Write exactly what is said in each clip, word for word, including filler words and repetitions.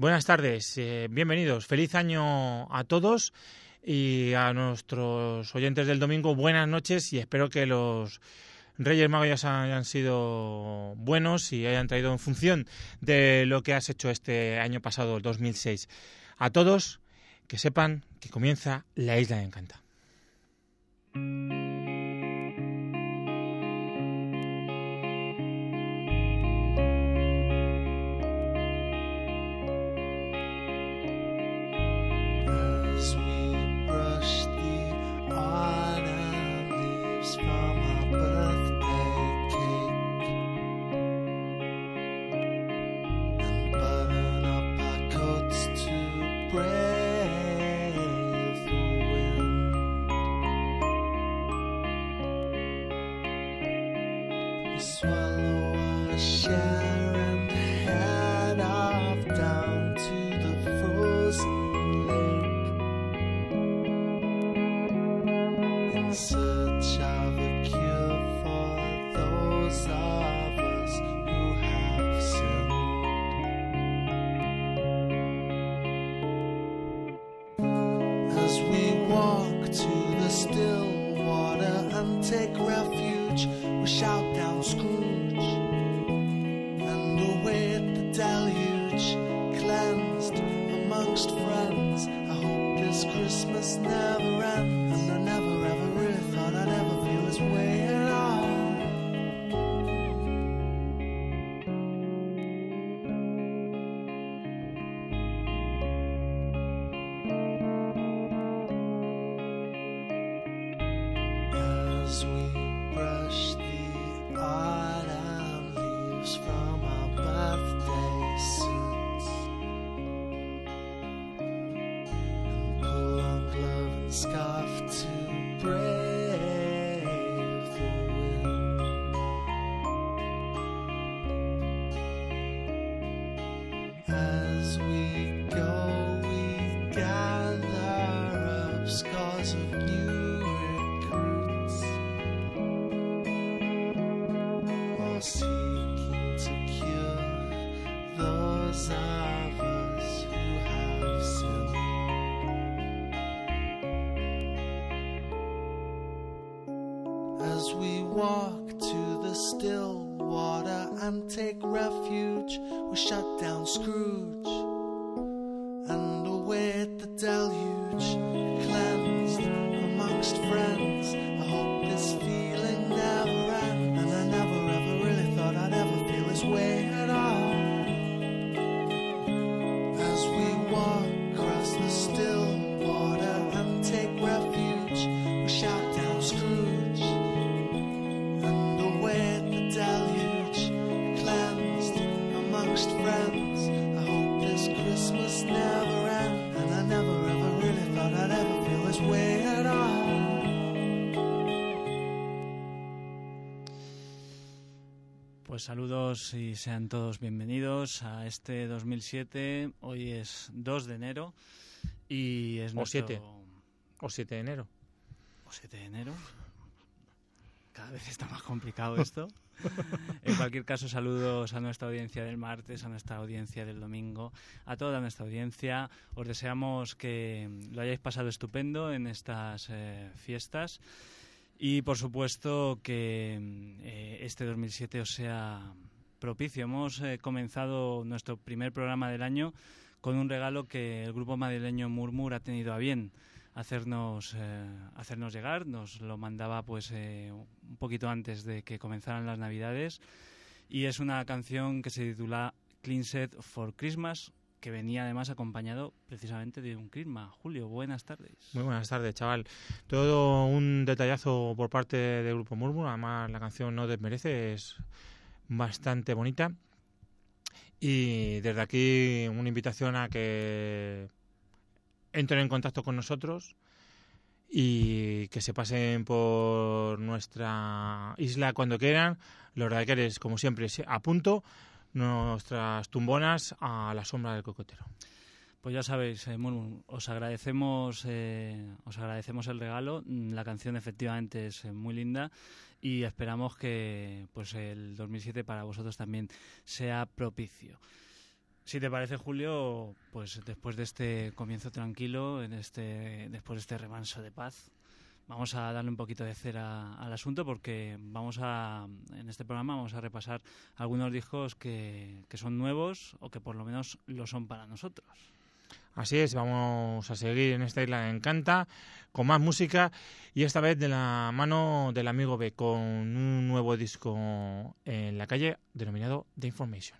Buenas tardes, eh, bienvenidos, feliz año a todos y a nuestros oyentes del domingo, buenas noches y espero que los Reyes Magos hayan sido buenos y hayan traído en función de lo que has hecho este año pasado, el dos mil seis. A todos, que sepan que comienza La Isla de Encanta. Pues saludos y sean todos bienvenidos a este dos mil siete. Hoy es dos de enero y es nuestro... O siete. O siete de enero. O siete de enero. Cada vez está más complicado esto. En cualquier caso, saludos a nuestra audiencia del martes, a nuestra audiencia del domingo, a toda nuestra audiencia. Os deseamos que lo hayáis pasado estupendo en estas eh, fiestas. Y, por supuesto, que eh, este dos mil siete os sea propicio. Hemos eh, comenzado nuestro primer programa del año con un regalo que el grupo madrileño Murmur ha tenido a bien hacernos eh, hacernos llegar. Nos lo mandaba pues eh, un poquito antes de que comenzaran las Navidades. Y es una canción que se titula Cleansed for Christmas, que venía además acompañado precisamente de un crisma. Julio, buenas tardes. Muy buenas tardes, chaval. Todo un detallazo por parte del Grupo Murmur. Además, la canción no desmerece, es bastante bonita. Y desde aquí una invitación a que entren en contacto con nosotros y que se pasen por nuestra isla cuando quieran. Los radaqueres, como siempre, a punto. Nuestras tumbonas a la sombra del cocotero. Pues ya sabéis, eh, Murmur, os agradecemos, eh, os agradecemos el regalo. La canción efectivamente es eh, muy linda y esperamos que pues el dos mil siete para vosotros también sea propicio. Si te parece, Julio, pues después de este comienzo tranquilo, en este, después de este remanso de paz, vamos a darle un poquito de cera al asunto, porque vamos a, en este programa vamos a repasar algunos discos que, que son nuevos o que por lo menos lo son para nosotros. Así es, vamos a seguir en esta isla que encanta, con más música y esta vez de la mano del amigo B, con un nuevo disco en la calle denominado The Information.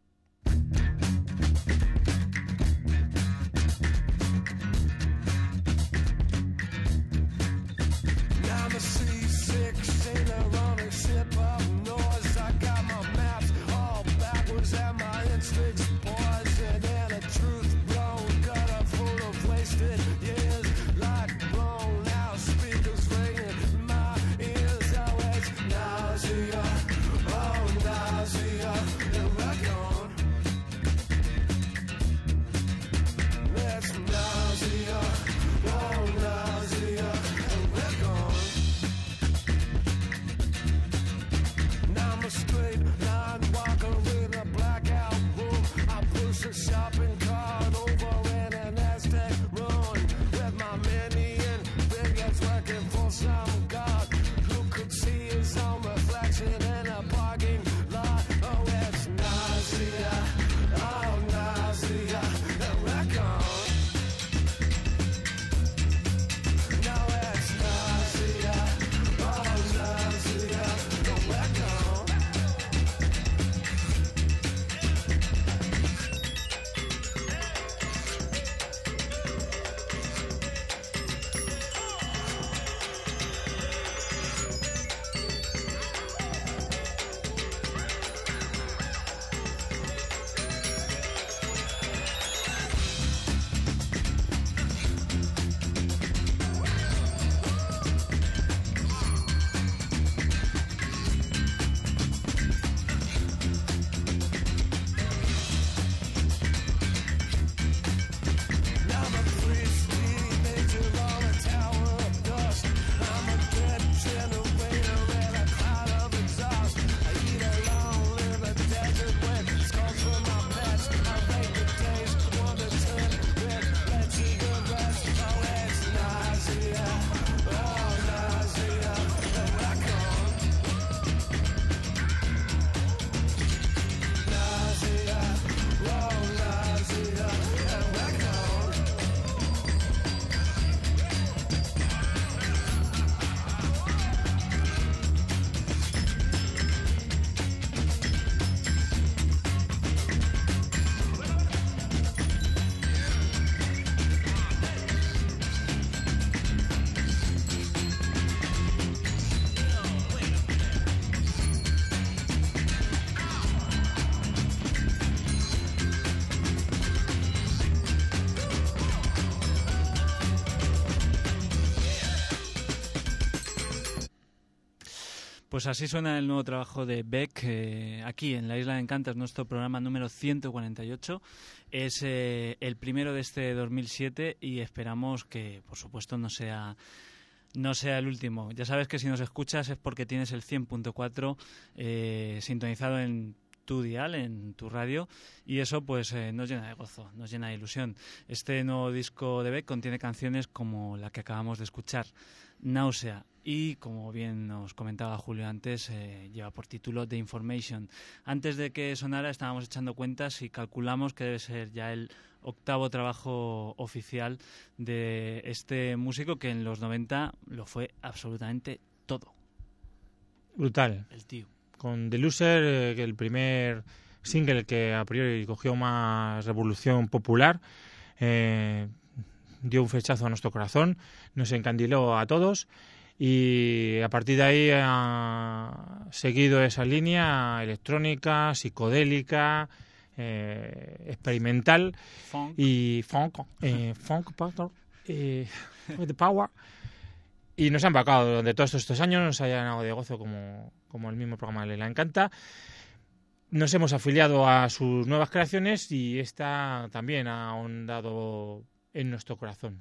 Pues así suena el nuevo trabajo de Beck, eh, aquí en La Isla de Encantas, nuestro programa número ciento cuarenta y ocho. Es eh, el primero de este dos mil siete y esperamos que, por supuesto, no sea, no sea el último. Ya sabes que si nos escuchas es porque tienes el cien punto cuatro eh, sintonizado en tu dial, en tu radio, y eso pues eh, nos llena de gozo, nos llena de ilusión. Este nuevo disco de Beck contiene canciones como la que acabamos de escuchar, Náusea, y como bien nos comentaba Julio antes, eh, lleva por título The Information. Antes de que sonara estábamos echando cuentas y calculamos que debe ser ya el octavo trabajo oficial de este músico que en los noventa lo fue absolutamente todo. Brutal. El tío. Con The Loser, eh, que el primer single que a priori cogió más revolución popular, eh, dio un flechazo a nuestro corazón, nos encandiló a todos y a partir de ahí ha seguido esa línea electrónica, psicodélica, eh, experimental Funk. y funk, eh, funk power, eh, the power. Y nos ha empacado durante todos estos años, nos ha llenado de gozo como, como el mismo programa Le La Encanta. Nos hemos afiliado a sus nuevas creaciones y esta también ha ahondado en nuestro corazón.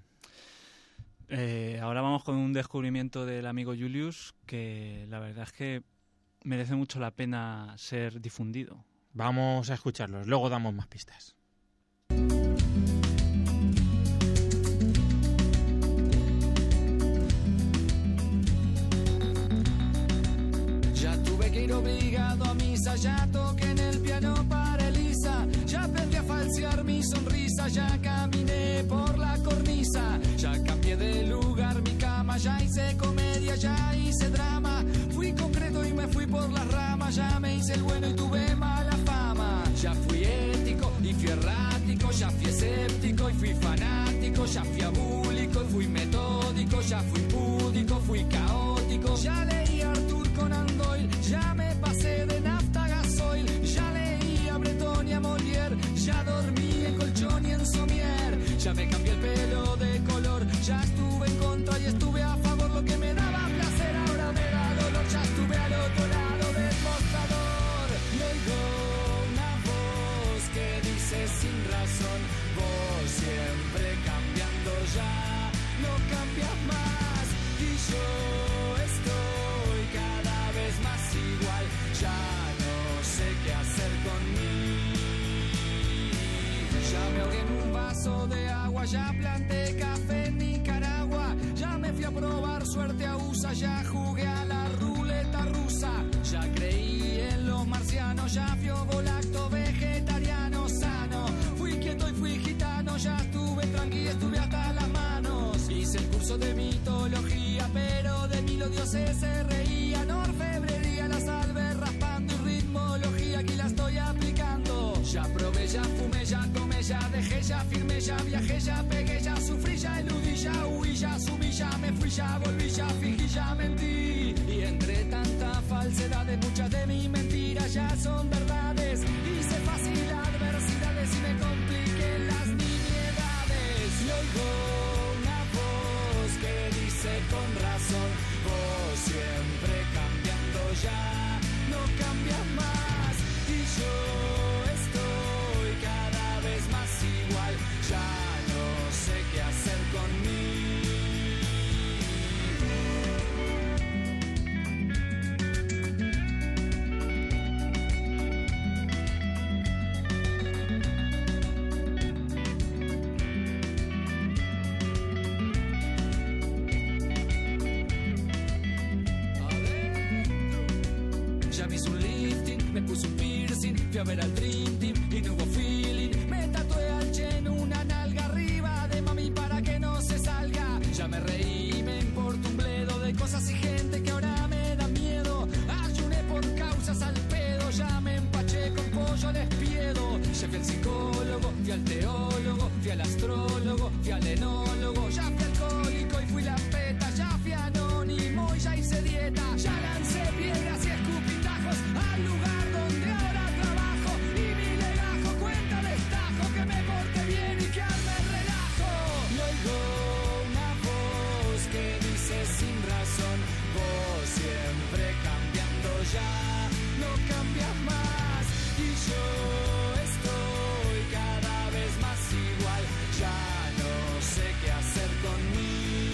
Eh, ahora vamos con un descubrimiento del amigo Julius que la verdad es que merece mucho la pena ser difundido. Vamos a escucharlos, luego damos más pistas. que ir obligado a misa, ya toqué en el piano para Elisa, ya aprendí a falsear mi sonrisa, ya caminé por la cornisa, ya cambié de lugar mi cama, ya hice comedia, ya hice drama, fui concreto y me fui por las ramas, ya me hice el bueno y tuve mala fama, ya fui ético y fui errático, ya fui escéptico y fui fanático, ya fui abúlico y fui metódico, ya fui púdico, fui caótico, ya leí a Arthur Conan Doyle, ya me pasé de nafta a gasoil, ya leí a Breton y a Molière, ya dormí en colchón y en somier, ya me cambié el pelo de color, ya estuve en contra y estuve a favor, lo que me daba placer ahora me da dolor, ya estuve al otro lado del mostrador, y oigo una voz que dice sin razón, vos siempre cambiando ya, no cambias más, y yo estoy cada vez más igual, ya no sé qué hacer con mí, ya me ahogué en un vaso de agua, ya planté café en Nicaragua, ya me fui a probar suerte a U S A, ya jugué a la ruleta rusa, ya creí en los marcianos, ya fui ovolacto vegetariano sano, fui quieto y fui gitano, ya estuve tranqui, estuve hasta las manos, hice el curso de mitología, pero de mí los dioses se reían, orfebrería, la salve raspando y ritmología, aquí la estoy aplicando, ya probé, ya fumé, ya tomé, ya dejé, ya firmé, ya viajé, ya pegué, ya sufrí, ya eludí, ya huí, ya subí, ya me fui, ya volví, ya fingí, ya mentí, y entre tanta falsedad de muchas de mis mentiras ya son verdades, hice fácil adversidades y me compliqué las nimiedades, y oigo una voz que dice con razón, vos siempre cambiando ya, no cambias más, y yo estoy cada vez más igual, ya no sé qué hacer conmigo. Ya me hice un lifting, me puse un piercing, fui a ver al Dream Team y no hubo feeling. Me tatué al Chen una nalga arriba de mami para que no se salga. Ya me reí, me importa un bledo de cosas y gente que ahora me da miedo. Ayuné por causas al pedo, ya me empaché con pollo al espiedo. Ya fui al psicólogo, fui al teólogo, fui al astrólogo, fui al enólogo. Ya fui alcohólico y fui la peta, ya fui anónimo y ya hice dieta. Ya lancé piedras y escupitajos al lugar donde ahora trabajo. Y mi legajo cuenta destajo que me porte bien y que arme el relajo. Y oigo una voz que dice sin razón, vos siempre cambiando ya, no cambias más. Y yo estoy cada vez más igual, ya no sé qué hacer conmigo.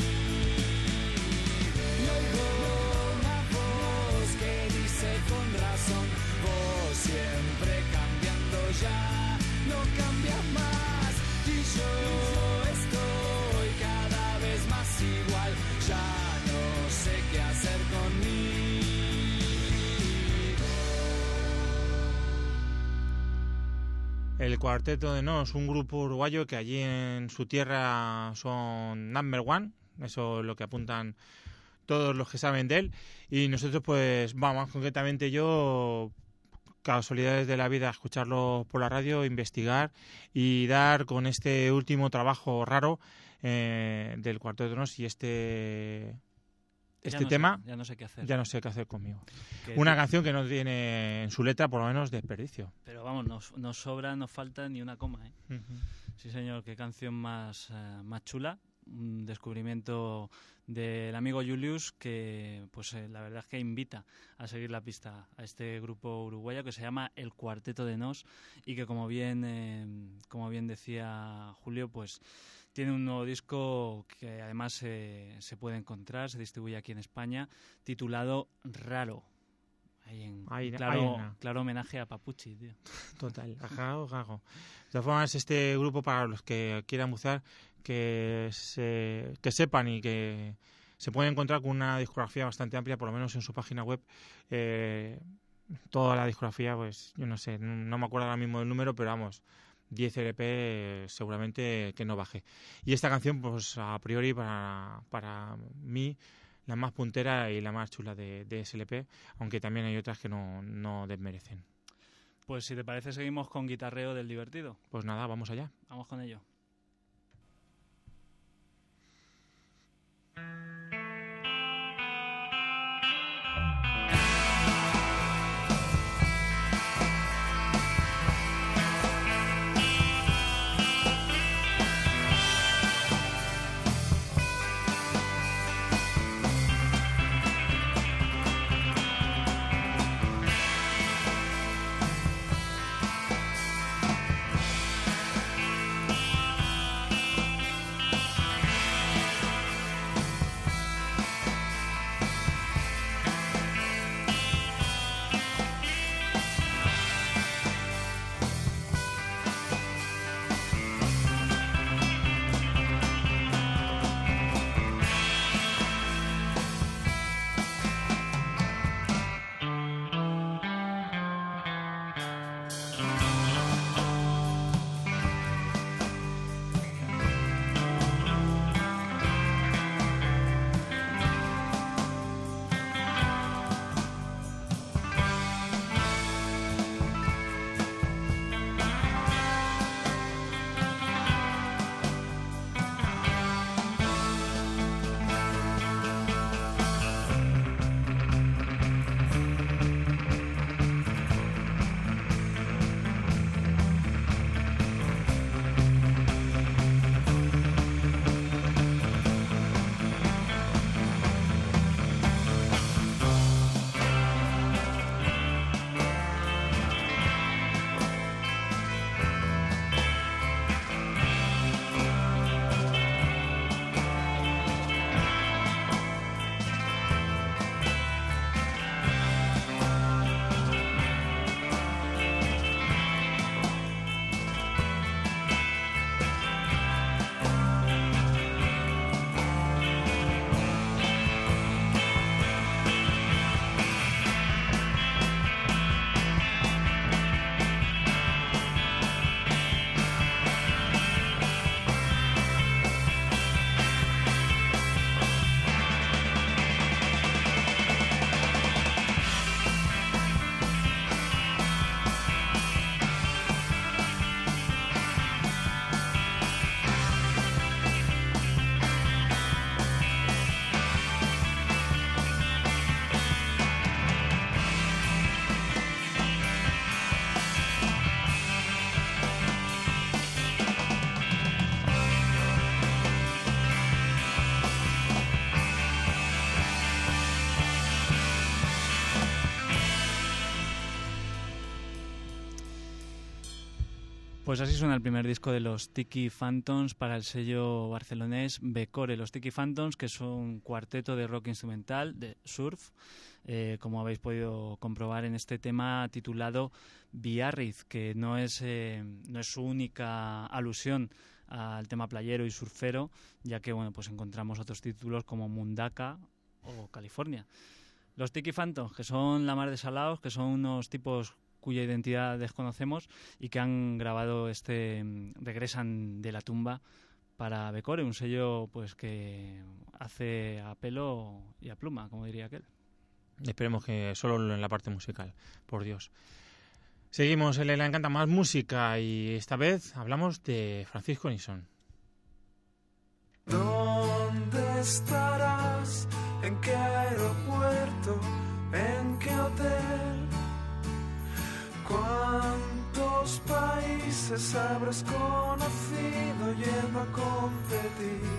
Y oigo una voz que dice con razón, vos siempre cambiando ya, no cambias más. Y yo estoy cada vez más igual, ya no sé qué hacer conmigo. El Cuarteto de Nos, un grupo uruguayo que allí en su tierra son number one, eso es lo que apuntan todos los que saben de él, y nosotros pues vamos, concretamente yo, casualidades de la vida, a escucharlo por la radio, investigar y dar con este último trabajo raro eh, del Cuarteto de Nos y este... Este ya no tema, sé, ya no sé qué hacer. Ya no sé qué hacer conmigo. Que Una tú... canción que no tiene en su letra, por lo menos, desperdicio. Pero vamos, nos, nos sobra, nos falta ni una coma, ¿eh? Uh-huh. Sí, señor, qué canción más, uh, más chula. Un descubrimiento del amigo Julius que, pues eh, la verdad es que invita a seguir la pista a este grupo uruguayo que se llama El Cuarteto de Nos y que, como bien, eh, como bien decía Julio, pues tiene un nuevo disco que además eh, se puede encontrar, se distribuye aquí en España, titulado Raro. Ahí en Hay, claro, hay claro homenaje a Papuchi, tío. Total, gago, gago. De todas formas, este grupo, para los que quieran bucear, que se, que sepan y que se puede encontrar con una discografía bastante amplia, por lo menos en su página web. Eh, toda la discografía, pues yo no sé, no, no me acuerdo ahora mismo del número, pero vamos, diez L P eh, seguramente que no baje. Y esta canción, pues a priori para, para mí, la más puntera y la más chula de, de S L P, aunque también hay otras que no, no desmerecen. Pues si te parece seguimos con guitarreo del divertido. Pues nada, vamos allá. Vamos con ello. Pues así suena el primer disco de los Tiki Phantoms para el sello barcelonés Becore. Los Tiki Phantoms, que son un cuarteto de rock instrumental, de surf, eh, como habéis podido comprobar en este tema titulado Biarritz, que no es, eh, no es su única alusión al tema playero y surfero, ya que bueno, pues encontramos otros títulos como Mundaka o California. Los Tiki Phantoms, que son la mar de salaos, que son unos tipos cuya identidad desconocemos y que han grabado este Regresan de la tumba para Becore, un sello pues que hace a pelo y a pluma, como diría aquel. Esperemos que solo en la parte musical, por Dios. Seguimos en Le Encanta Más Música y esta vez hablamos de Francisco Nixon. ¿Dónde estarás? ¿En qué aeropuerto? ¿En qué hotel? ¿Cuántos países habrás conocido yendo a competir?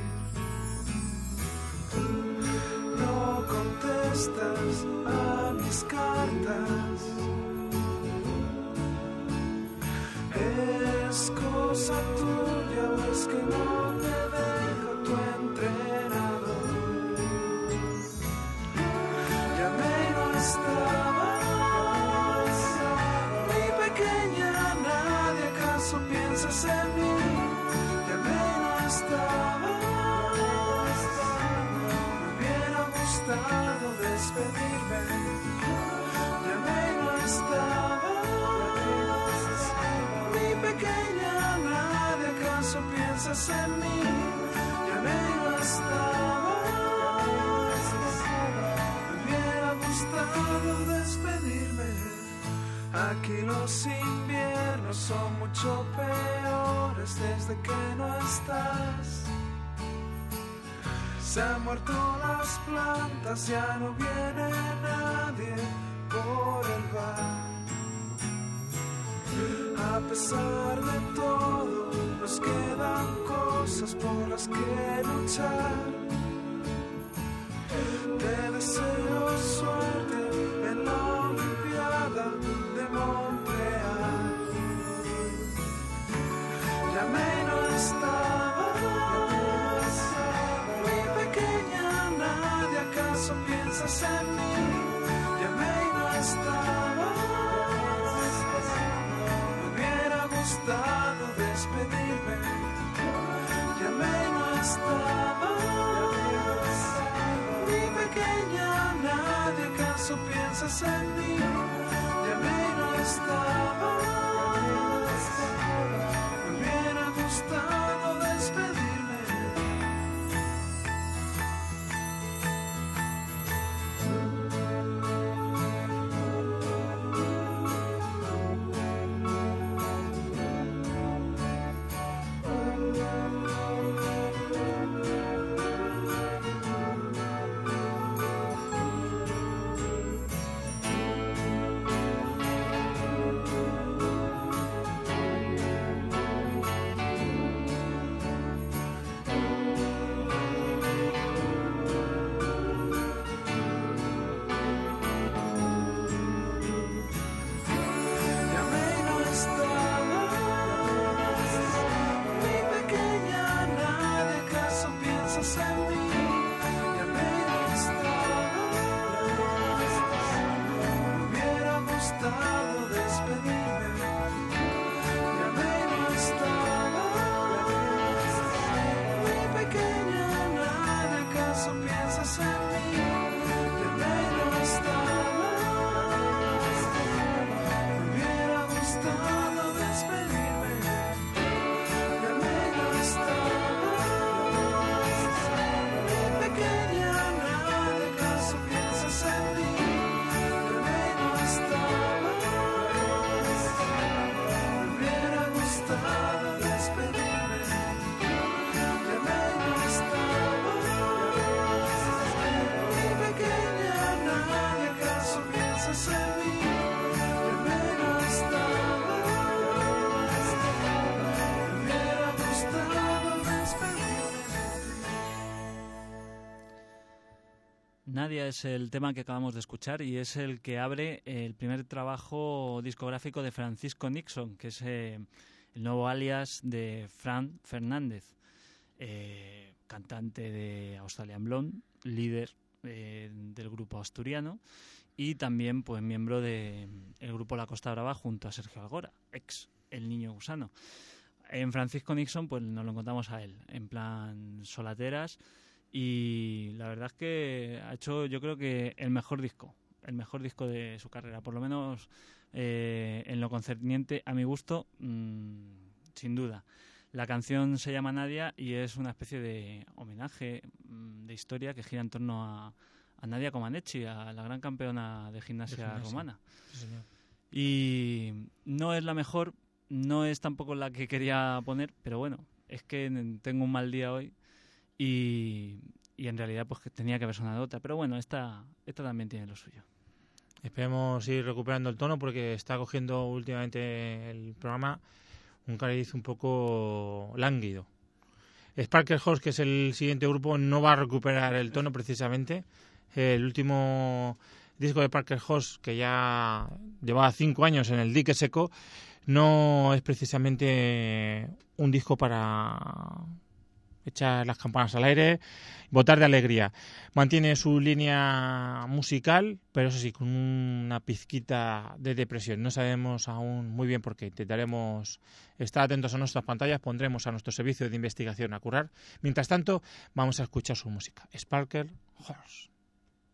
No contestas a mis cartas. ¿Es cosa tuya o es que no te deja tu entrenador? Llamé y no estabas. Mi pequeña, nadie acaso piensas en mí. Llamé y no estabas. Muy bien. gustado despedirme. Llamé y no estabas, mi pequeña nadie, ¿acaso piensas en mí? Llamé y no estabas, me hubiera gustado despedirme. Aquí los inviernos son mucho peores desde que no estás. Se han muerto las plantas, ya no viene nadie por el bar. A pesar de todo, nos quedan cosas por las que luchar. Te deseo suerte en la Olimpiada de Montreal. Llamé y no estabas, mi pequeña nadie, ¿acaso piensas en mí? Llamé y no estabas, me hubiera gustado despedirme. Llamé y no estabas, mi pequeña nadie, ¿acaso piensas en mí? Llamé y no estabas, me hubiera gustado despedirme. Nadia es el tema que acabamos de escuchar y es el que abre el primer trabajo discográfico de Francisco Nixon, que es eh, el nuevo alias de Fran Fernández, eh, cantante de Australian Blonde, líder eh, del grupo asturiano y también pues miembro del grupo La Costa Brava junto a Sergio Algora, ex El Niño Gusano. En Francisco Nixon pues nos lo encontramos a él, en plan solateras. Y la verdad es que ha hecho, yo creo que el mejor disco, el mejor disco de su carrera, por lo menos eh, en lo concerniente a mi gusto, mmm, sin duda. La canción se llama Nadia y es una especie de homenaje mmm, de historia que gira en torno a, a Nadia Comaneci, a la gran campeona de gimnasia, de gimnasia. romana. Sí, señor. Y no es la mejor, no es tampoco la que quería poner, pero bueno, es que tengo un mal día hoy. Y, y en realidad pues que tenía que haber sonado otra. Pero bueno, esta, esta también tiene lo suyo. Esperemos ir recuperando el tono porque está cogiendo últimamente el programa un cariz un poco lánguido. Sparkle Horse, que es el siguiente grupo, no va a recuperar el tono precisamente. El último disco de Sparkle Horse, que ya llevaba cinco años en el dique seco, no es precisamente un disco para echar las campanas al aire, botar de alegría. Mantiene su línea musical, pero eso sí, con una pizquita de depresión. No sabemos aún muy bien por qué. Intentaremos estar atentos a nuestras pantallas, pondremos a nuestro servicio de investigación a currar. Mientras tanto, vamos a escuchar su música. Sparkle Horse.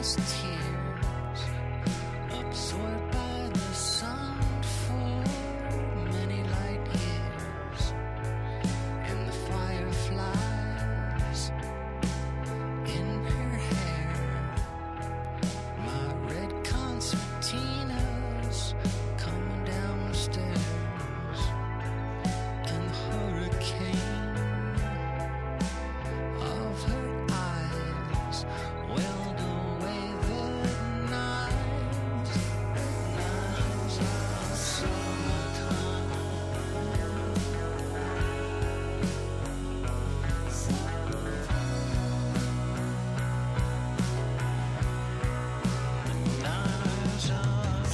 his tears, absorbed by the sun for many light years, and the fireflies in her hair. My red concertinas coming down the stairs, and the hurricane of her eyes welled away the night, nights of summertime. Nights of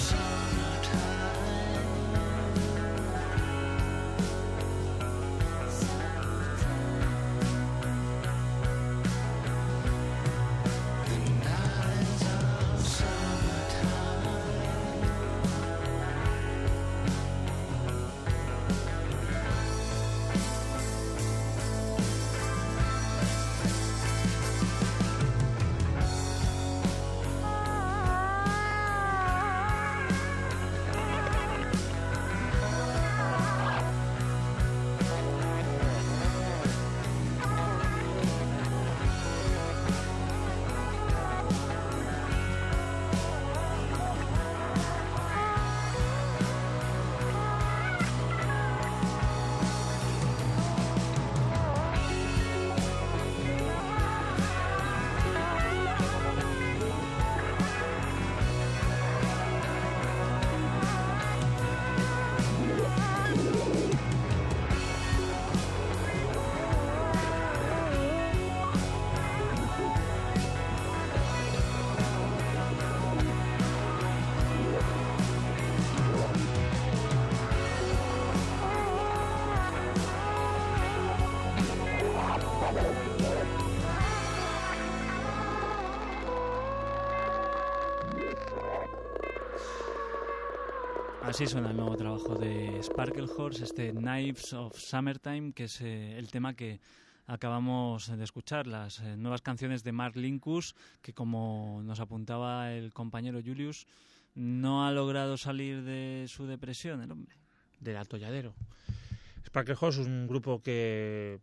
Así suena el nuevo trabajo de Sparklehorse, este Knives of Summertime, que es eh, el tema que acabamos de escuchar, las eh, nuevas canciones de Mark Linkous, que como nos apuntaba el compañero Julius, no ha logrado salir de su depresión, el hombre. Del atolladero. Sparklehorse es un grupo que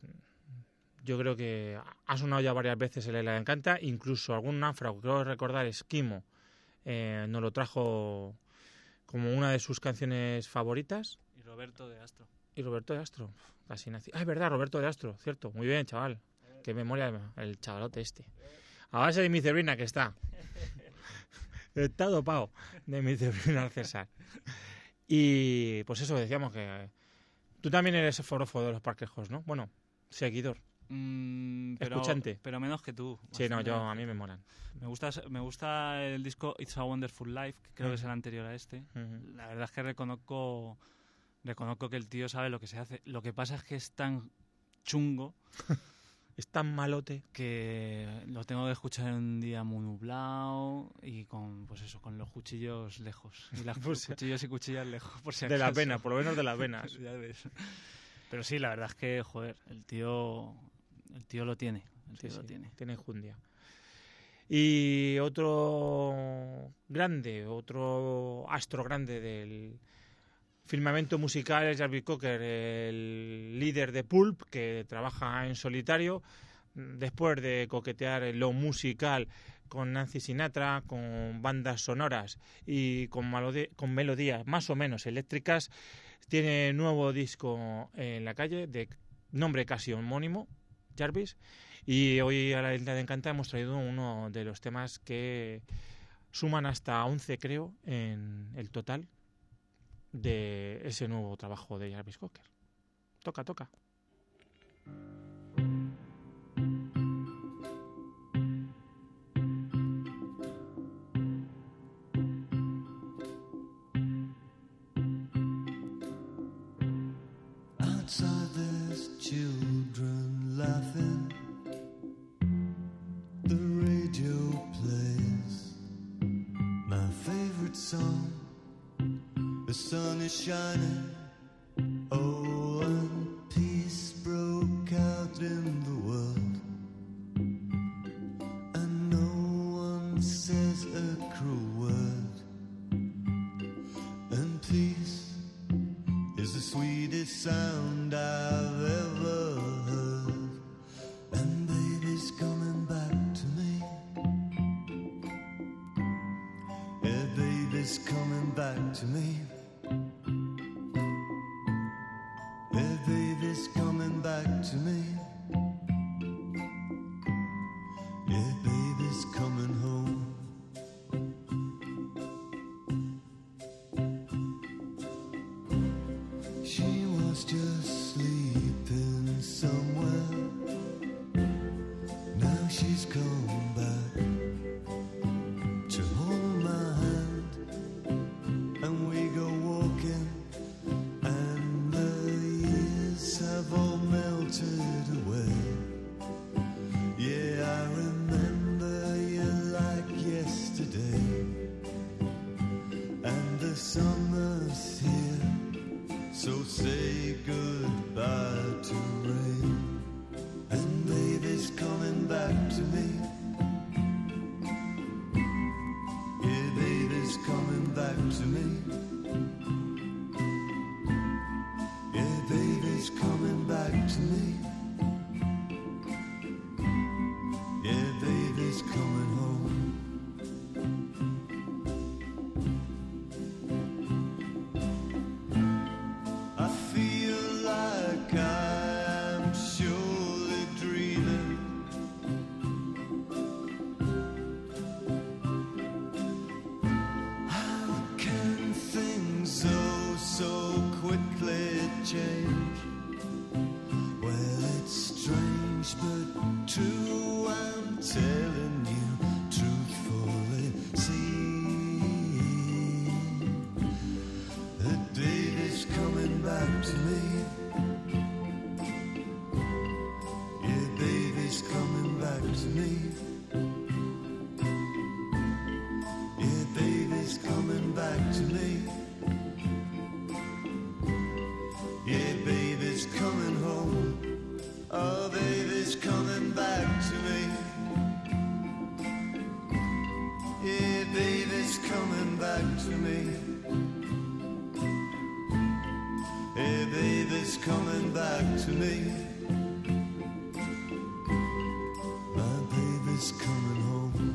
yo creo que ha sonado ya varias veces en La Encanta, incluso algún náufrago, creo recordar, Esquimo, eh, nos lo trajo como una de sus canciones favoritas. Y Roberto de Astro. Y Roberto de Astro, casi nací. Ah, es verdad, Roberto de Astro, cierto. Muy bien, chaval. Qué memoria el chavalote este. A base de micebrina que está. Está dopado de micebrina al César. Y pues eso, decíamos que tú también eres forofo de los Sparklehorse, ¿no? Bueno, seguidor. Mm, pero, Escuchante. Pero menos que tú. Sí, no, yo a mí me molan. Me gusta, me gusta el disco It's a Wonderful Life, que creo Mm. que es el anterior a este. Uh-huh. La verdad es que reconozco, reconozco que el tío sabe lo que se hace. Lo que pasa es que es tan chungo Es tan malote. que lo tengo que escuchar en un día muy nublado y con, pues eso, con los cuchillos lejos. Y las Pues, cuchillos y cuchillas lejos, por si De las acaso. venas, por lo menos de las venas. Ya ves. Pero sí, la verdad es que, joder, el tío, el tío lo tiene. El tío Sí, lo sí, tiene. tiene enjundia. Y otro grande, otro astro grande del firmamento musical es Jarvis Cocker, el líder de Pulp, que trabaja en solitario. Después de coquetear en lo musical con Nancy Sinatra, con bandas sonoras y con, melodía, con melodías más o menos eléctricas, tiene nuevo disco en la calle de nombre casi homónimo, Jarvis, y hoy a la Isla de Encanta hemos traído uno de los temas que suman hasta once, creo, en el total de ese nuevo trabajo de Jarvis Cocker. Toca, toca. Outside there's children laughing. The radio plays my favorite song. The sun is shining. Oh, and peace broke out in the world. And no one said baby's coming back to me. Yeah, baby's coming back to me. Yeah, baby's coming home. She was just sleeping somewhere. Now she's come back to hold my hand, and we go walking, and the years have all melted away. Yeah, I remember you like yesterday, and the summer's here, so say goodbye to rain. And baby's coming back to me. Yeah, baby's coming back to me. Yeah, baby's coming back to me. Yeah, baby's coming home. I feel like I'm surely dreaming. How can things oh so quickly change? Well, it's strange but true, I'm telling you truthfully. See, that baby's coming back to me. Yeah, baby's coming back to me. Yeah, baby's coming back to me. Yeah, baby's coming home. Oh, baby's coming back to me. Yeah, baby's coming back to me. Yeah, baby's coming back to me. My baby's coming home.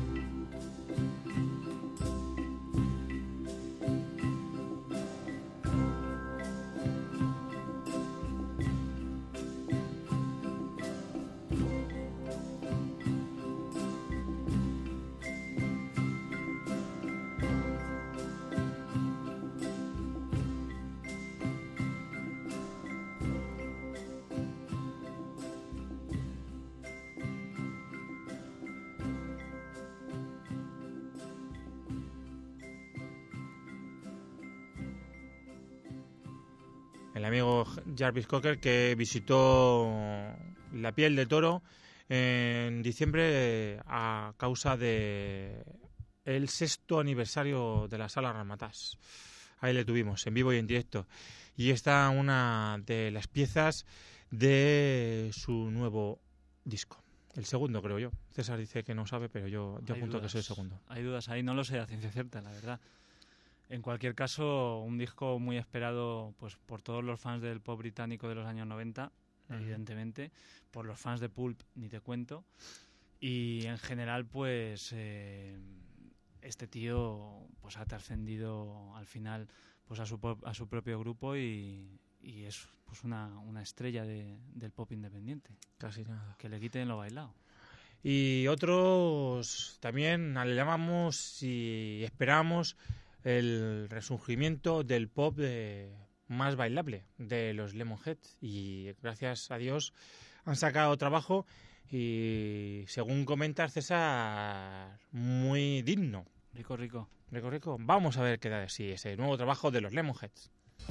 El amigo Jarvis Cocker, que visitó La Piel de Toro en diciembre a causa de el sexto aniversario de la Sala Ramatàs. Ahí le tuvimos, en vivo y en directo. Y esta una de las piezas de su nuevo disco. El segundo, creo yo. César dice que no sabe, pero yo, yo apunto que es el segundo. Hay dudas ahí, no lo sé a ciencia cierta, la verdad. En cualquier caso, un disco muy esperado pues por todos los fans del pop británico de los años noventa, uh-huh. evidentemente, por los fans de Pulp, ni te cuento, y en general, pues eh, este tío pues ha trascendido al final pues a su a su propio grupo y, y es pues una, una estrella de, del pop independiente. Casi nada. Que le quiten lo bailado. Y otros también le llamamos y esperamos el resurgimiento del pop de, más bailable de los Lemonheads, y gracias a Dios han sacado trabajo y, según comentas, César, muy digno. Rico, rico. Rico, rico. Vamos a ver qué da de sí ese nuevo trabajo de los Lemonheads.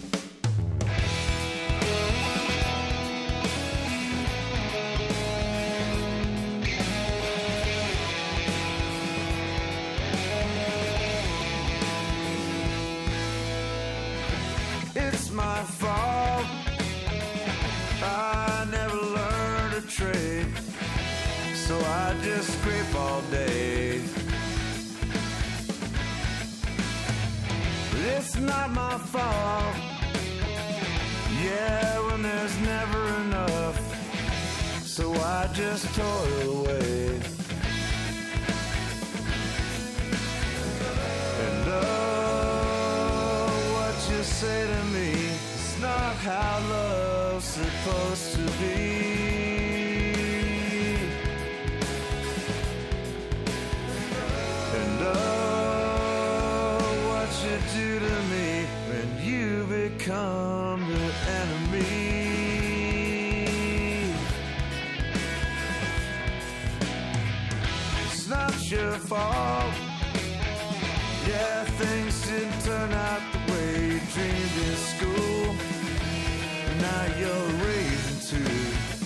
It's my fault, I never learned a trade, so I just scrape all day. But it's not my fault, yeah, when there's never enough, so I just toil away. And love not how love's supposed to be. And oh, what you do to me when you become the enemy. It's not your fault. Yeah, things didn't turn out the way you dreamed in school. Now you're raising two.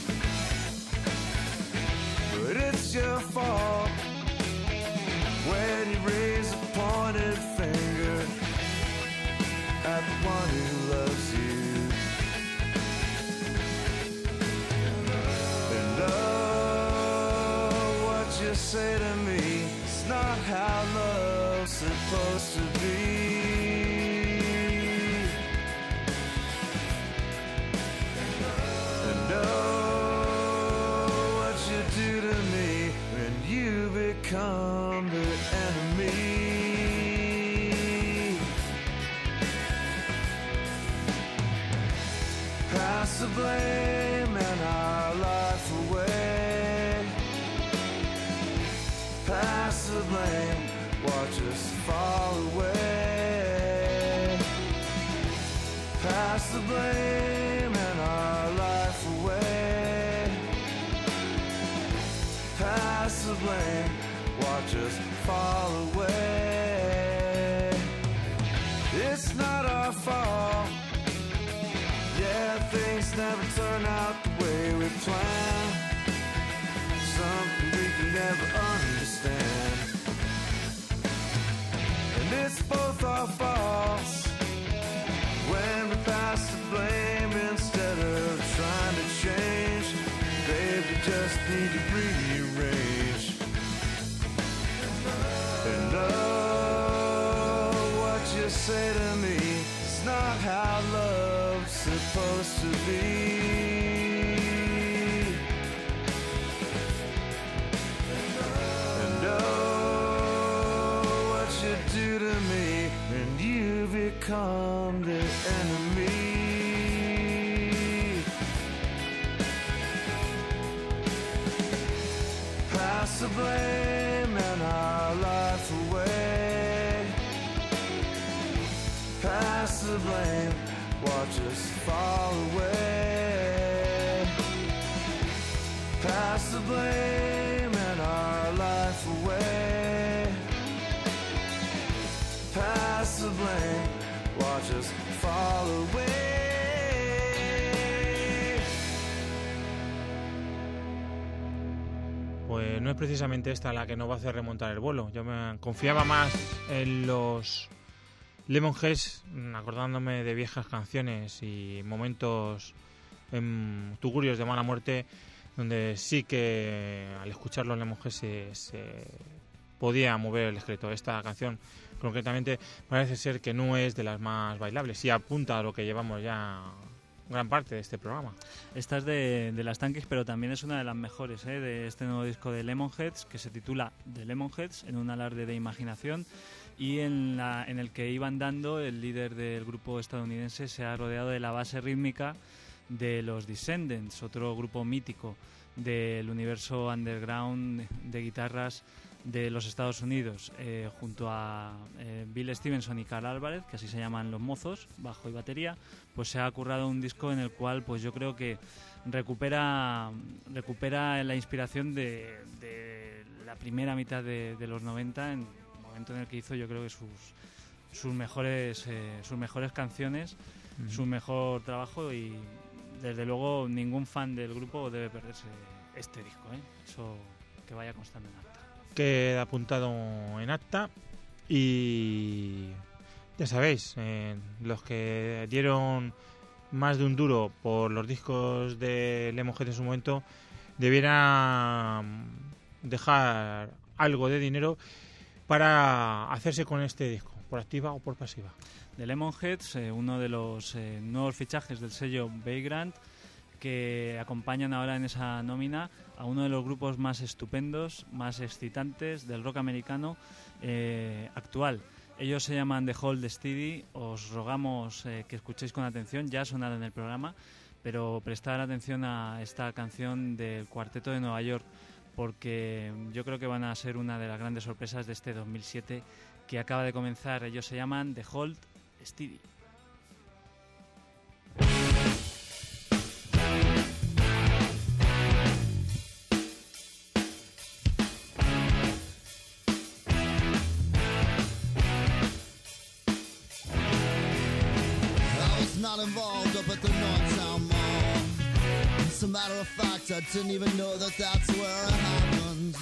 But it's your fault when you raise a pointed finger at the one who loves you. And oh, what you say to me is not how love's supposed to be. And oh, what you do to me when you become the enemy. Pass the blame and our life away. Pass the blame, watch us fall away. Pass the blame and our life away. Pass the blame, watch us fall away. It's not our fault. Yeah, things never turn out the way we planned. Something we can never understand. And it's both our faults when we pass the blame instead of trying to change. Babe, we just need to rearrange. And oh, what you say to me is not how love's supposed to be. And oh, what you do to me when you become the enemy. Pass the blame and our life away. Pass the blame, watch us fall away. Pass the blame and our life away. Pass the blame, watch us fall away. Pues no es precisamente esta la que nos va a hacer remontar el vuelo. Yo me confiaba más en los Lemonheads, acordándome de viejas canciones y momentos en tugurios de mala muerte, donde sí que al escuchar los Lemonheads se, se podía mover el esqueleto. Esta canción concretamente parece ser que no es de las más bailables y apunta a lo que llevamos ya gran parte de este programa. Esta es de, de las Tankies, pero también es una de las mejores, ¿eh? De este nuevo disco de Lemonheads, que se titula The Lemonheads, en un alarde de imaginación, y en, la, en el que Ivan Dando, el líder del grupo estadounidense, se ha rodeado de la base rítmica de los Descendents, otro grupo mítico del universo underground de guitarras de los Estados Unidos, eh, junto a eh, Bill Stevenson y Carl Álvarez, que así se llaman los mozos, bajo y batería. Pues se ha currado un disco en el cual pues yo creo que recupera recupera la inspiración de, de la primera mitad de, de los noventa, en el momento en el que hizo yo creo que sus sus mejores eh, sus mejores canciones, uh-huh. su mejor trabajo, y desde luego ningún fan del grupo debe perderse este disco, ¿eh? Eso que vaya constando en acta. Queda apuntado en acta. Y ya sabéis, eh, los que dieron más de un duro por los discos de Lemonhead en su momento debieran dejar algo de dinero para hacerse con este disco, por activa o por pasiva. De Lemonheads, eh, uno de los eh, nuevos fichajes del sello Vagrant, que acompañan ahora en esa nómina a uno de los grupos más estupendos, más excitantes del rock americano eh, actual. Ellos se llaman The Hold Steady. Os rogamos eh, que escuchéis con atención, ya ha sonado en el programa, pero prestar atención a esta canción del Cuarteto de Nueva York, porque yo creo que van a ser una de las grandes sorpresas de este dos mil siete que acaba de comenzar. Ellos se llaman The Hold Steady. Involved up at the Northtown Mall. As a matter of fact, I didn't even know that that's where it happened.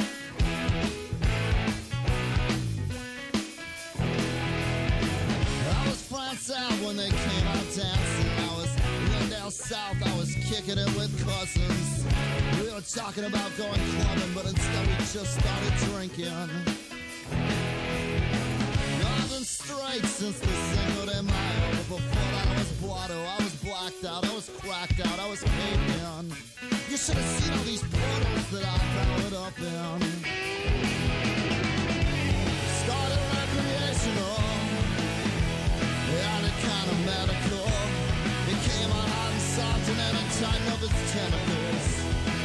I was France out when they came out dancing. I was Glendale South, I was kicking it with cousins. We were talking about going clubbing, but instead we just started drinking. Straight since the single day mile. Before that I was blotto, I was blacked out, I was cracked out, I was caved in. You should have seen all these portals that I powered up in. Started recreational, yeah, kind of medical. It came on hot and soft and then it tightened up its tentacles.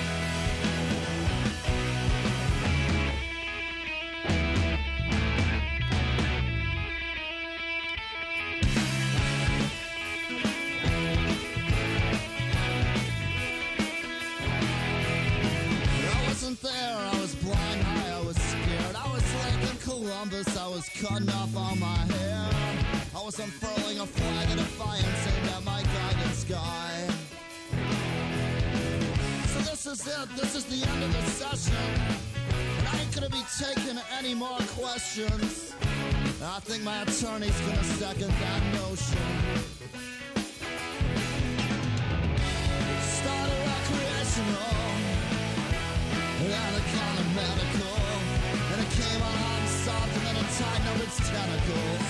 There, I was blind high, I was scared. I was like in Columbus, I was cutting off all my hair. I was unfurling a flag of defiance aimed at my guidance sky. So this is it, this is the end of the session. And I ain't gonna be taking any more questions. I think my attorney's gonna second that notion. Started recreational, and it kind of medical, and it came on hot and soft and then it tightened up its tentacles.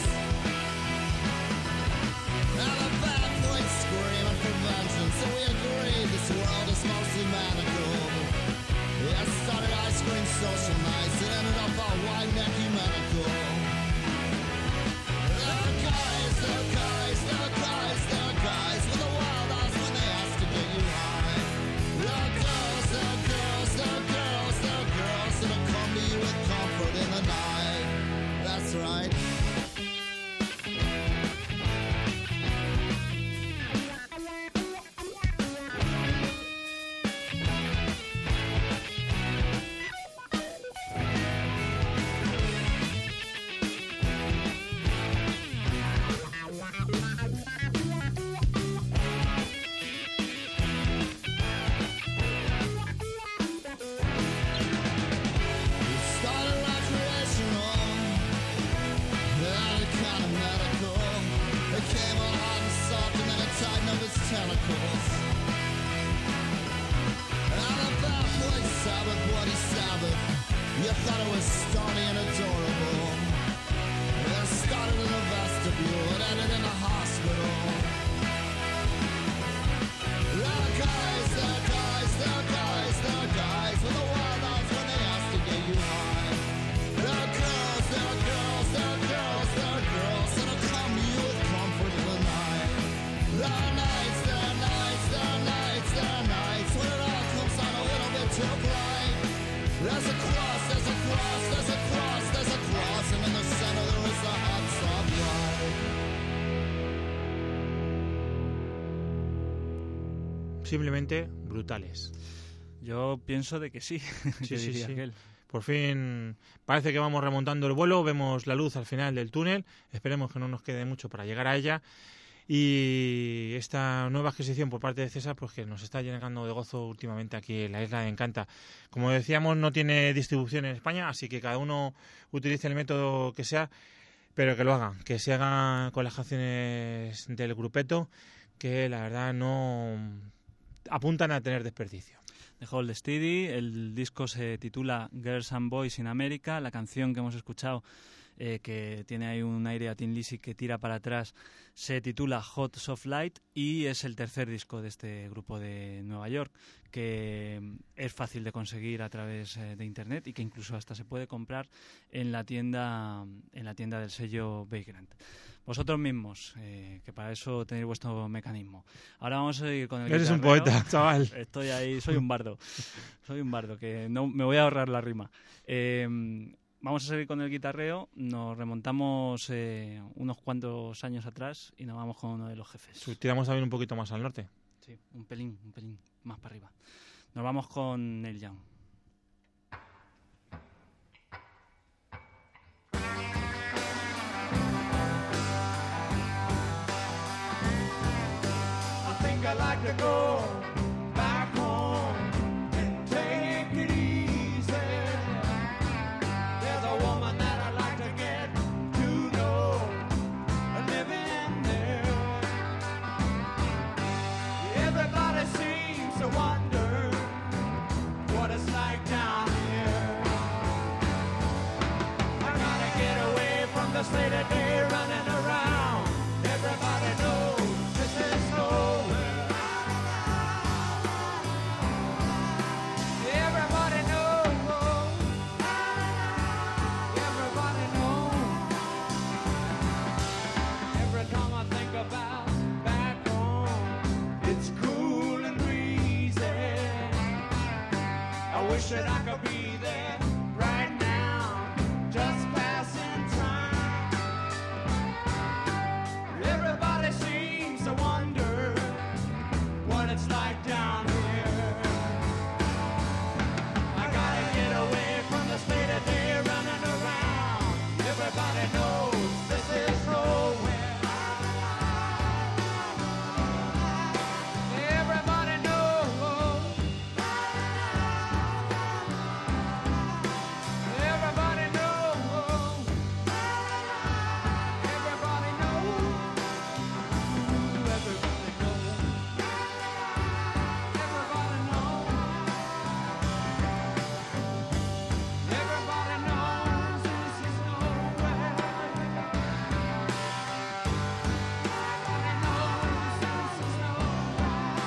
And the bad boys screaming for vengeance, so we agreed this world is mostly manacled. Yeah, it started ice cream social nights, it ended up all white neck ecumenical. There are guys, there are guys, there are guys, there are guys with the wild eyes when they ask to get you high. There are girls, there are girls, there are girls, there are girls that'll come to you with comfort in the night. That's right. Tentacles. And a bad boy Sabbath, bloody Sabbath. You thought it was stony and adorable. It started in a vestibule, it ended in a hospital. There are guys, there are guys, there are guys, there are guys with the wild eyes when they ask to get you high. There are girls, there are girls, there are girls, there are girls that'll come to you with comfort in the night. There are nights, there are nights, there are nights, there are nights when it all comes on a little bit too bright. There's a cross, there's a cross, there's a cross, there's a cross, and in the center there is a hot soft light. Simplemente brutales. Yo pienso de que sí, Sí, que sí, diría sí. aquel. Por fin parece que vamos remontando el vuelo, vemos la luz al final del túnel, esperemos que no nos quede mucho para llegar a ella. Y esta nueva adquisición por parte de César, pues que nos está llenando de gozo últimamente aquí en la isla de Encanta. Como decíamos, no tiene distribución en España, así que cada uno utilice el método que sea, pero que lo hagan, que se hagan con las canciones del grupeto, que la verdad no apuntan a tener desperdicio. Hold Steady. El disco se titula Girls and Boys in America. La canción que hemos escuchado, eh, que tiene ahí un aire a Tin Lizzy que tira para atrás, se titula Hot Soft Light y es el tercer disco de este grupo de Nueva York, que es fácil de conseguir a través eh, de internet y que incluso hasta se puede comprar en la tienda en la tienda del sello Vagrant. Vosotros mismos, eh, que para eso tenéis vuestro mecanismo. Ahora vamos a ir con el Eres un guitarreo. poeta, chaval. Estoy ahí, soy un bardo. Soy un bardo, que no me voy a ahorrar la rima. Eh, vamos a seguir con el guitarreo. Nos remontamos eh, unos cuantos años atrás y nos vamos con uno de los jefes. Tiramos también un poquito más al norte. Sí, un pelín, un pelín más para arriba. Nos vamos con Neil Young. I like to go back home and take it easy. There's a woman that I like to get to know, living there. Everybody seems to wonder what it's like down here. I gotta get away from the state of day running around. Everybody knows this is nowhere. That I could be there right now, just passing time. Everybody seems to wonder what it's like down here. I gotta get away from the state of day running around. Everybody knows this is nowhere. Everybody knows. Everybody knows. Everybody knows. Everybody knows. Everybody knows. Everybody knows this is nowhere. Everybody knows this is nowhere.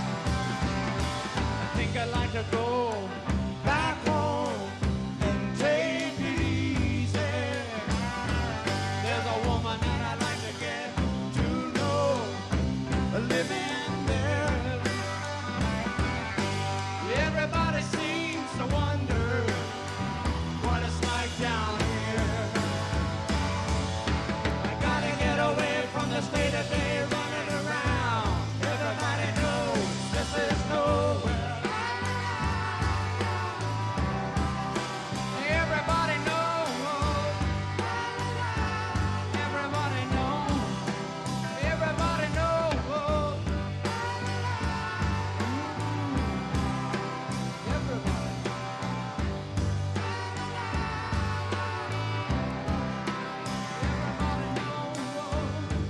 I think I'd like to go back home and take it easy. There's a woman that I like to get to know, living there. Everybody seems to wonder what it's like down here. I gotta get away from the state of day running around. Everybody knows this is nowhere. Everybody knows. Everybody knows. Everybody knows. Everybody. Everybody knows.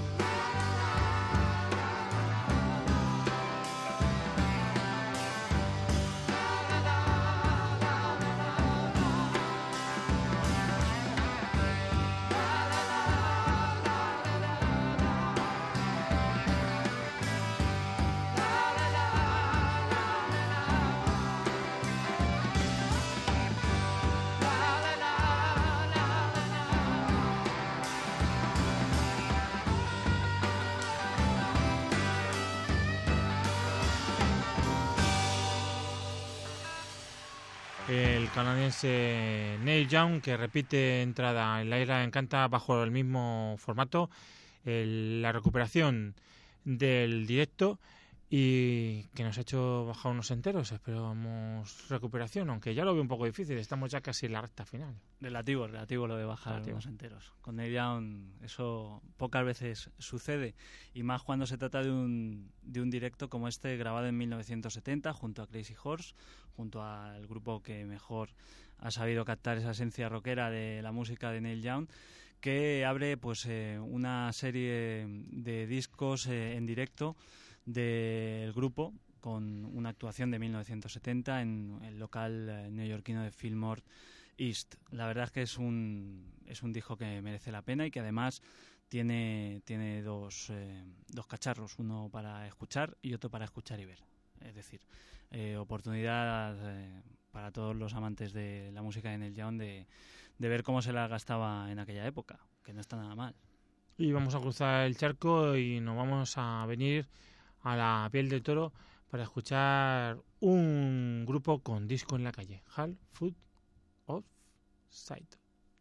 El canadiense Neil Young, que repite entrada en La Isla Encanta bajo el mismo formato, el- la recuperación del directo y que nos ha hecho bajar unos enteros. Esperamos recuperación, aunque ya lo veo un poco difícil, estamos ya casi en la recta final. Relativo, relativo lo de bajar Relativo. los enteros. Con Neil Young eso pocas veces sucede, y más cuando se trata de un, de un directo como este, grabado en mil novecientos setenta junto a Crazy Horse, junto al grupo que mejor ha sabido captar esa esencia rockera de la música de Neil Young, que abre pues eh, una serie de discos eh, en directo del grupo, con una actuación de mil novecientos setenta en el local eh, neoyorquino de Fillmore East. La verdad es que es un, es un disco que merece la pena y que además tiene, tiene dos, eh, dos cacharros, uno para escuchar y otro para escuchar y ver. Es decir, eh, oportunidad eh, para todos los amantes de la música de Neil Young de, de ver cómo se la gastaba en aquella época, que no está nada mal. Y vamos a cruzar el charco y nos vamos a venir a la piel del toro para escuchar un grupo con disco en la calle, Half Foot of Sight.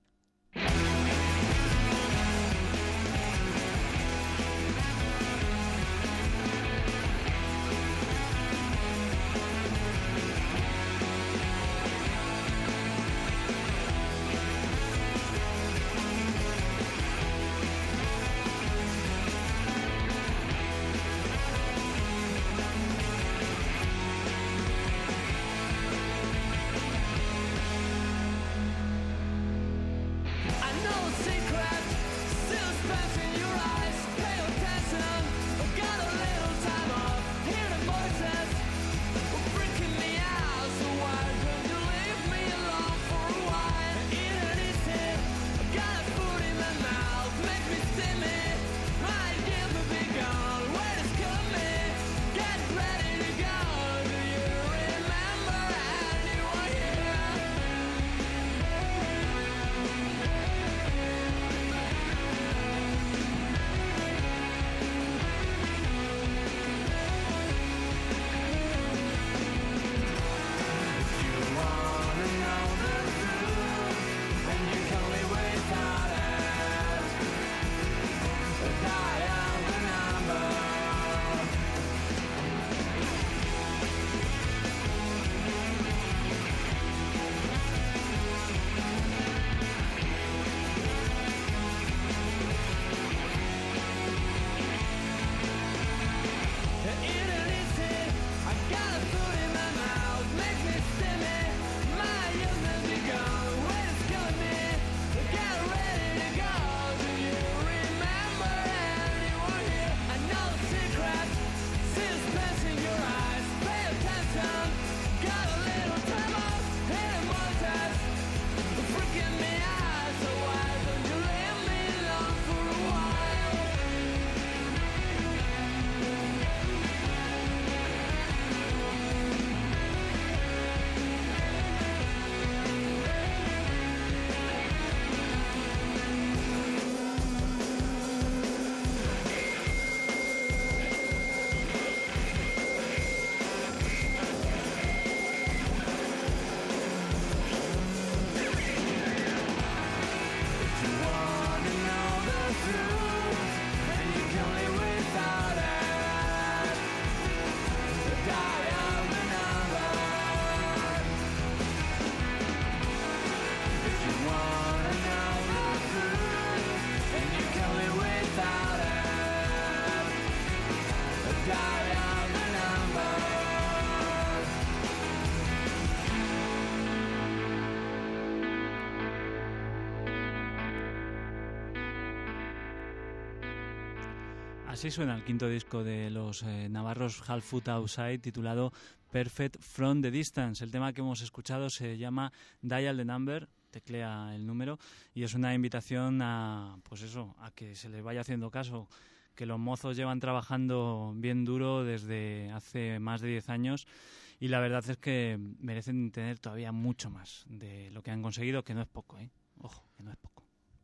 Así suena el quinto disco de los eh, navarros Half Foot Outside, titulado Perfect from the Distance. El tema que hemos escuchado se llama Dial the Number, teclea el número, y es una invitación a, pues eso, a que se les vaya haciendo caso, que los mozos llevan trabajando bien duro desde hace más de diez años y la verdad es que merecen tener todavía mucho más de lo que han conseguido, que no es poco, ¿eh? Ojo, que no es poco.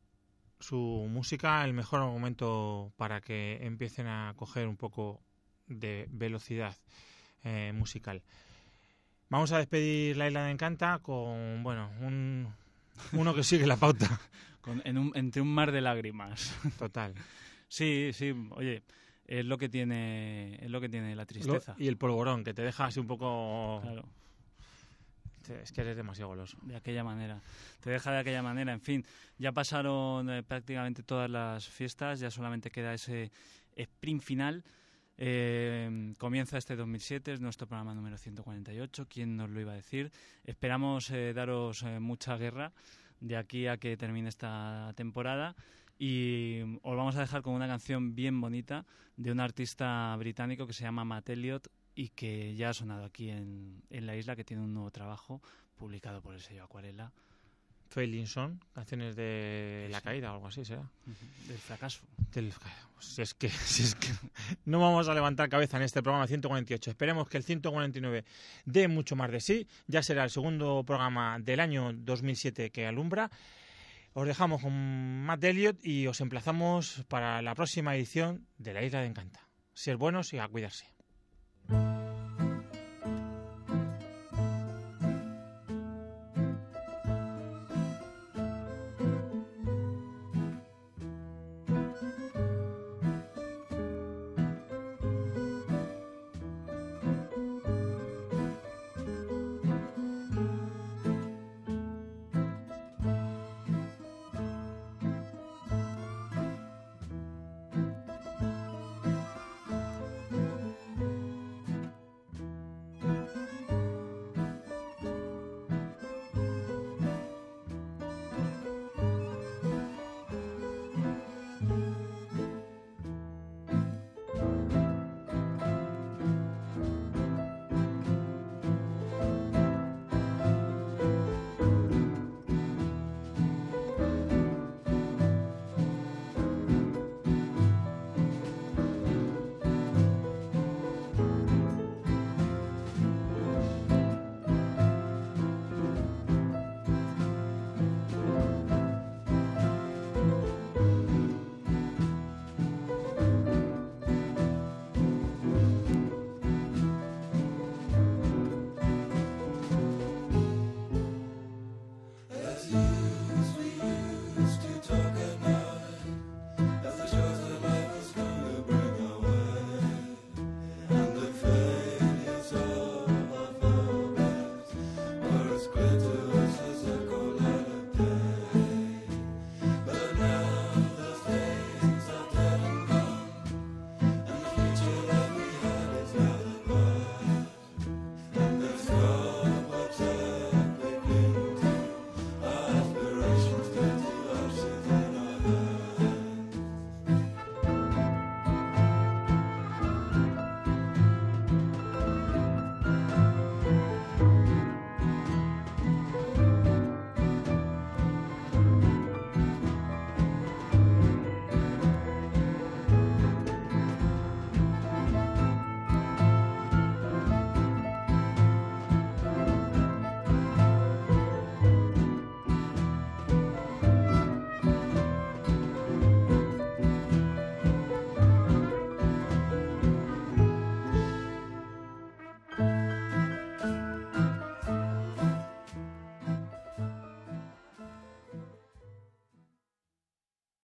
Su música, el mejor momento para que empiecen a coger un poco de velocidad eh, musical. Vamos a despedir La Isla de Encanta con, bueno, un uno que sigue la pauta. Con, en un, entre un mar de lágrimas. Total. Sí, sí, oye, es lo que tiene, es lo que tiene la tristeza. Lo, y el polvorón, que te deja así un poco... Claro. Es que eres demasiado goloso. De aquella manera. Te deja de aquella manera. En fin, ya pasaron eh, prácticamente todas las fiestas, ya solamente queda ese sprint final. Eh, comienza este dos mil siete, es nuestro programa número ciento cuarenta y ocho. ¿Quién nos lo iba a decir? Esperamos eh, daros eh, mucha guerra de aquí a que termine esta temporada. Y os vamos a dejar con una canción bien bonita de un artista británico que se llama Matt Elliott, y que ya ha sonado aquí en, en la isla, que tiene un nuevo trabajo publicado por el sello Acuarela. Failing Son, canciones de la Sí. caída o algo así será. Uh-huh. Del fracaso. Del- Si es que, si es que no vamos a levantar cabeza en este programa ciento cuarenta y ocho. Esperemos que el ciento cuarenta y nueve dé mucho más de sí. Ya será el segundo programa del año dos mil siete que alumbra. Os dejamos con Matt Elliott y os emplazamos para la próxima edición de La Isla de Encanta. Ser buenos y a cuidarse.